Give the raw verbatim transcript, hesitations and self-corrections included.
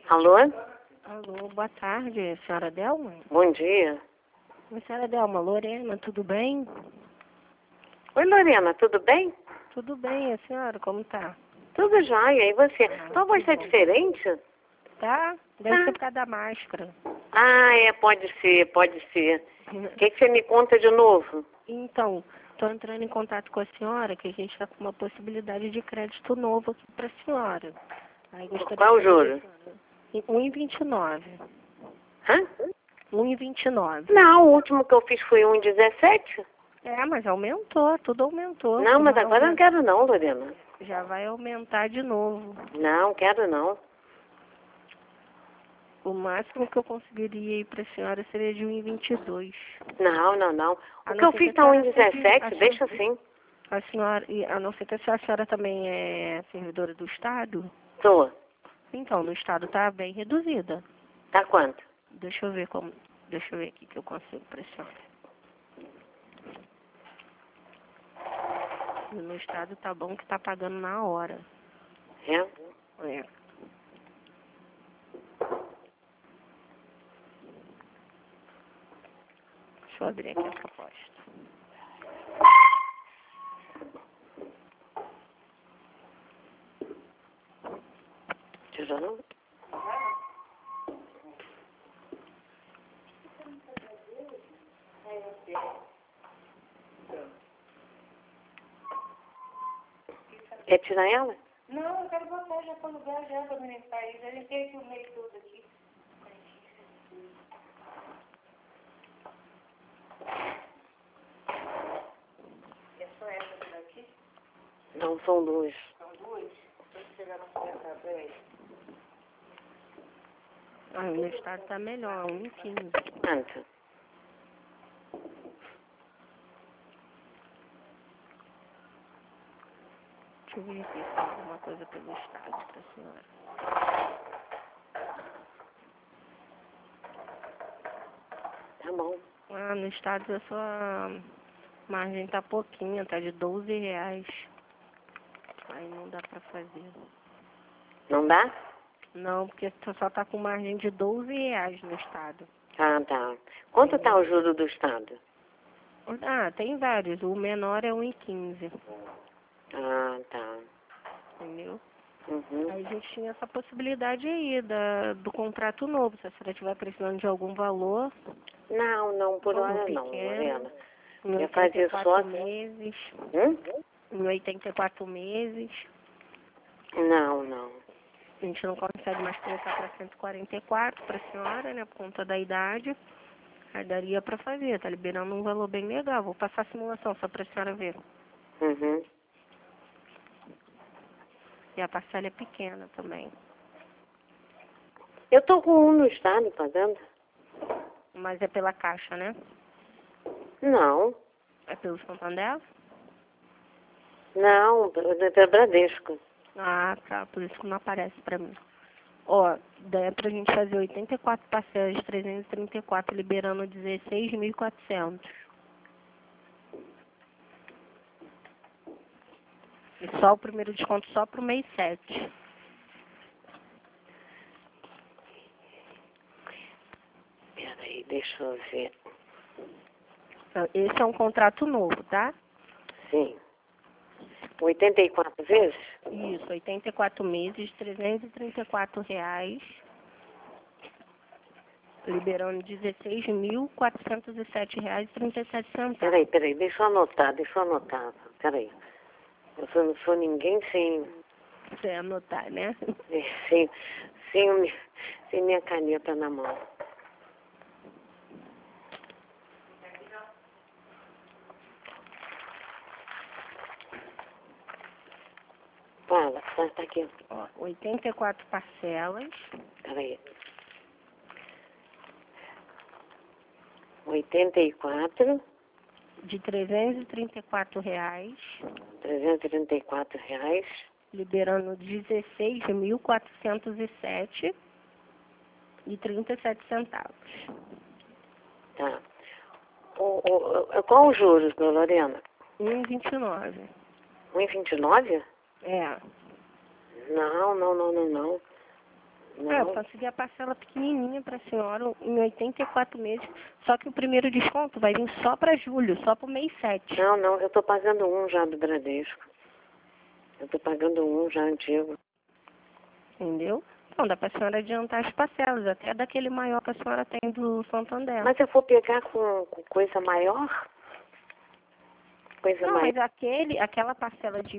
Alô? Alô, boa tarde, senhora Delma? Bom dia. Oi, senhora Delma, Lorena, tudo bem? Oi, Lorena, tudo bem? Tudo bem, a senhora, como tá? Tudo jóia. E você? Ah, Tua voz que tá bom. diferente? Tá? Deve Tá. ser por causa da máscara. Ah, é, pode ser, pode ser. O que, que você me conta de novo? Então, estou entrando em contato com a senhora, que a gente está com uma possibilidade de crédito novo aqui para a senhora. Aí gostaria Qual o de saber juro? de um e vinte e nove. Hã? um e vinte e nove. Não, o último que eu fiz foi um e dezessete. É, mas aumentou, tudo aumentou. Não, mas Já agora eu não aumen- quero não, Lorena. Já vai aumentar de novo. Não, quero não. O máximo que eu conseguiria ir para a senhora seria de um e vinte e dois. Não, não, não. A O que não eu ser que fiz a tá um e senhora seja- dezessete, a deixa senhora- assim. A senhora, e a não ser que a senhora também é servidora do Estado, Tô. então, no Estado está bem reduzida. Tá quanto? Deixa eu ver como. Deixa eu ver aqui que eu consigo para a senhora. E no Estado tá bom que tá pagando na hora. É? É. Deixa eu abrir aqui a proposta. Tijolo? Quer tirar ela? Não, eu quero botar já para lugar já para me país. Eu limpei aqui o meio todo aqui. É só essa daqui? Não, são duas. São duas? Depois chegar na sua peraí. Ah, o meu estado tá melhor, um e quinze. Quanto? Deixa eu ver aqui se tem alguma coisa pelo estado pra senhora. Tá bom. Ah, no estado a sua margem tá pouquinha, tá de doze reais. Aí não dá pra fazer. Não dá? Não, porque você só tá com margem de doze reais no estado. Ah, tá. Quanto tá o juro do Estado? Ah, tem vários. O menor é um e quinze. Ah, tá. Entendeu? Uhum. Aí a gente tinha essa possibilidade aí da, do contrato novo. Se a senhora estiver precisando de algum valor, Não, não, por valor hora não, pequeno, Lorena. em Quer oitenta e fazer quatro só... meses, Hum? em oitenta e quatro meses, Não, não. a gente não consegue mais colocar para cento e quarenta e quatro para a senhora, né, por conta da idade. Aí daria para fazer, tá liberando um valor bem legal. Vou passar a simulação só para a senhora ver. Uhum. E a parcela é pequena também. Eu tô com um no Estado pagando. Mas é pela Caixa, né? Não, É pelo Santander? não, é Bradesco. Ah, tá. Por isso que não aparece pra mim. Ó, daí é pra gente fazer oitenta e quatro parcelas de trezentos e trinta e quatro, liberando dezesseis mil e quatrocentos. E só o primeiro desconto só pro mês sete. Peraí, deixa eu ver. Esse é um contrato novo, tá? Sim. oitenta e quatro vezes? Isso, oitenta e quatro meses, trezentos e trinta e quatro reais, liberando dezesseis mil quatrocentos e sete reais e trinta e sete centavos. Peraí, peraí, deixa eu anotar, deixa eu anotar. Peraí. Eu sou- não sou ninguém sem, Você anotar, né? sem, sem, o mi- sem minha caneta na mão. Fala, tá, tá aqui. Ó, oitenta e quatro parcelas, Peraí. oitenta e quatro, de trezentos e trinta e quatro reais, trezentos e trinta e quatro reais. liberando dezesseis mil quatrocentos e sete e trinta e sete centavos. Tá. O, o, o- qual os juros, dona Lorena? um e vinte e nove. um e vinte e nove? É. Não, não, não, não, não. Não, É, eu consegui a parcela pequenininha para a senhora em oitenta e quatro meses, só que o primeiro desconto vai vir só para julho, só para o mês sete. Não, não, eu estou pagando um já do Bradesco. Eu estou pagando um já antigo. Entendeu? Então, dá para a senhora adiantar as parcelas, até daquele maior que a senhora tem do Santander. Mas se eu for pegar com, com coisa maior? Coisa Não, maior. mas aquele, aquela parcela de